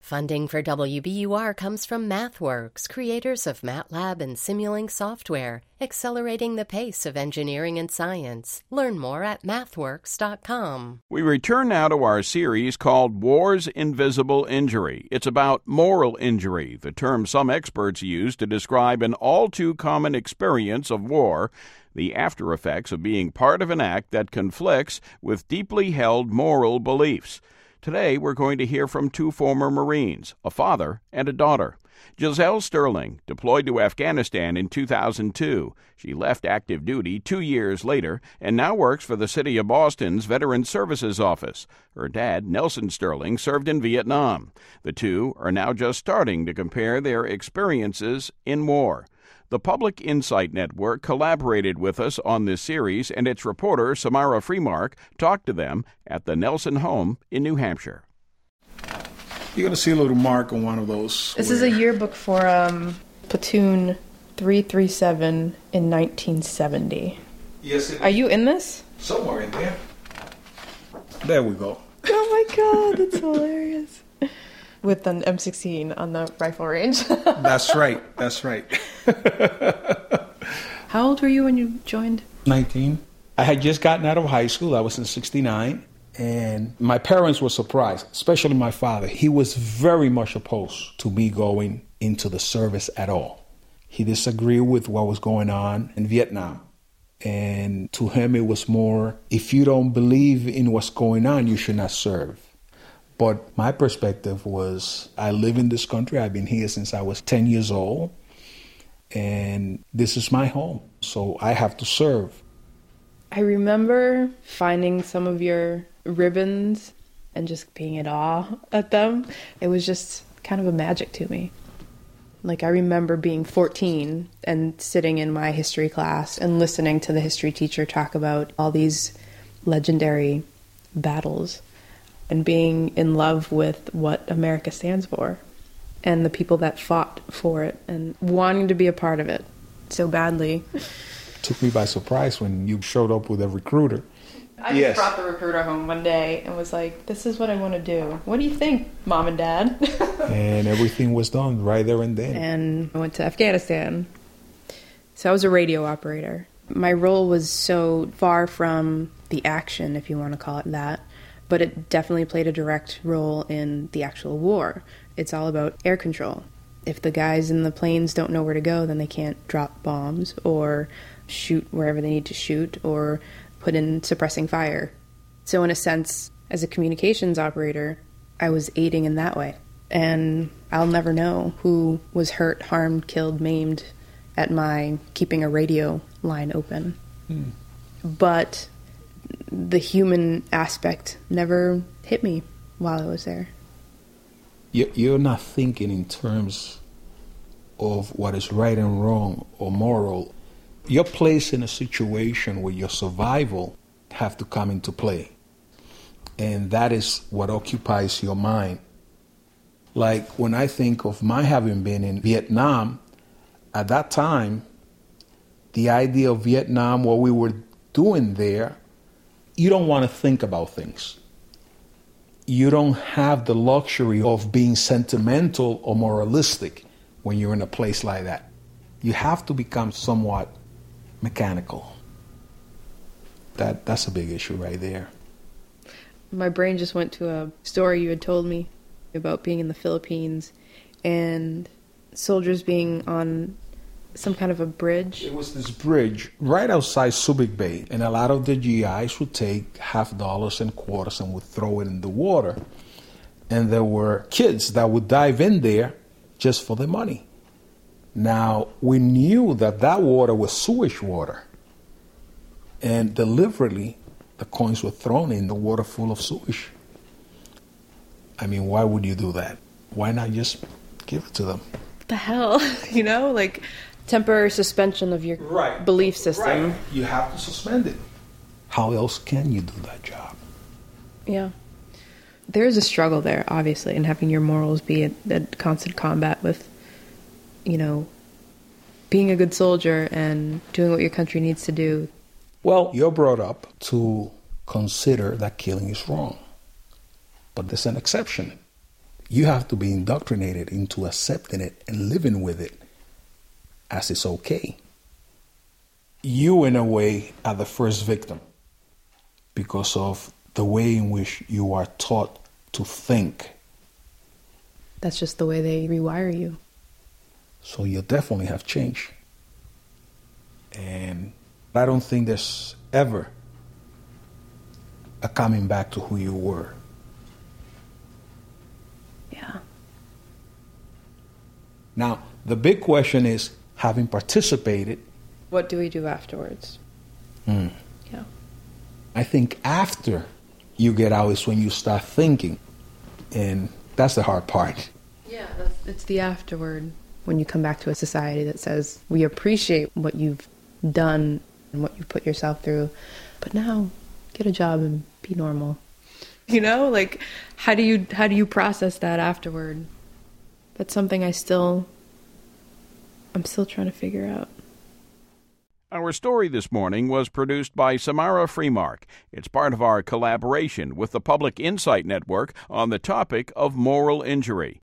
Funding for WBUR comes from MathWorks, creators of MATLAB and Simulink software, accelerating the pace of engineering and science. Learn more at mathworks.com. We return now to our series called War's Invisible Injury. It's about moral injury, the term some experts use to describe an all-too-common experience of war, the after effects of being part of an act that conflicts with deeply held moral beliefs. Today, we're going to hear from two former Marines, a father and a daughter. Giselle Sterling deployed to Afghanistan in 2002. She left active duty 2 years later and now works for the City of Boston's Veterans Services Office. Her dad, Nelson Sterling, served in Vietnam. The two are now just starting to compare their experiences in war. The Public Insight Network collaborated with us on this series, and its reporter, Samara Freemark, talked to them at the Nelson home in New Hampshire. You're going to see a little mark on one of those. This is a yearbook for Platoon 337 in 1970. Yes, it is. Are you in this? Somewhere in there. There we go. Oh my god, that's hilarious. With an M16 on the rifle range. That's right. How old were you when you joined? 19. I had just gotten out of high school. I was in 69. And my parents were surprised, especially my father. He was very much opposed to me going into the service at all. He disagreed with what was going on in Vietnam. And to him, it was more, if you don't believe in what's going on, you should not serve. But my perspective was, I live in this country. I've been here since I was 10 years old. And this is my home. So I have to serve. I remember finding some of your ribbons and just being in awe at them. It was just kind of a magic to me. Like, I remember being 14 and sitting in my history class and listening to the history teacher talk about all these legendary battles and being in love with what America stands for and the people that fought for it and wanting to be a part of it so badly. Took me by surprise when you showed up with a recruiter. I just brought the recruiter home one day and was like, this is what I want to do. What do you think, Mom and Dad? And everything was done right there and then. And I went to Afghanistan. So I was a radio operator. My role was so far from the action, if you want to call it that, but it definitely played a direct role in the actual war. It's all about air control. If the guys in the planes don't know where to go, then they can't drop bombs or shoot wherever they need to shoot or put in suppressing fire. So in a sense, as a communications operator, I was aiding in that way. And I'll never know who was hurt, harmed, killed, maimed at my keeping a radio line open. But the human aspect never hit me while I was there. You're not thinking in terms of what is right and wrong or moral. You're placed in a situation where your survival have to come into play. And that is what occupies your mind. Like when I think of my having been in Vietnam, at that time, the idea of Vietnam, what we were doing there, you don't want to think about things. You don't have the luxury of being sentimental or moralistic when you're in a place like that. You have to become somewhat mechanical. That's a big issue right there. My brain just went to a story you had told me about being in the Philippines and soldiers being on some kind of a bridge. It was this bridge right outside Subic Bay, and a lot of the GIs would take $50 and quarters and would throw it in the water. And there were kids that would dive in there just for the money. Now, we knew that that water was sewage water. And deliberately, the coins were thrown in the water full of sewage. I mean, why would you do that? Why not just give it to them? What the hell? You know, like temporary suspension of your belief system. Right. You have to suspend it. How else can you do that job? Yeah. There is a struggle there, obviously, in having your morals be at constant combat with, you know, being a good soldier and doing what your country needs to do. Well, you're brought up to consider that killing is wrong. But there's an exception. You have to be indoctrinated into accepting it and living with it as it's okay. You, in a way, are the first victim because of the way in which you are taught to think. That's just the way they rewire you. So you definitely have changed. And I don't think there's ever a coming back to who you were. Yeah. Now, the big question is, having participated, what do we do afterwards? Yeah. I think after you get out is when you start thinking. And that's the hard part. Yeah, it's the afterward. When you come back to a society that says, we appreciate what you've done and what you've put yourself through, but now get a job and be normal. You know, like, how do you process that afterward? That's something I'm still trying to figure out. Our story this morning was produced by Samara Freemark. It's part of our collaboration with the Public Insight Network on the topic of moral injury.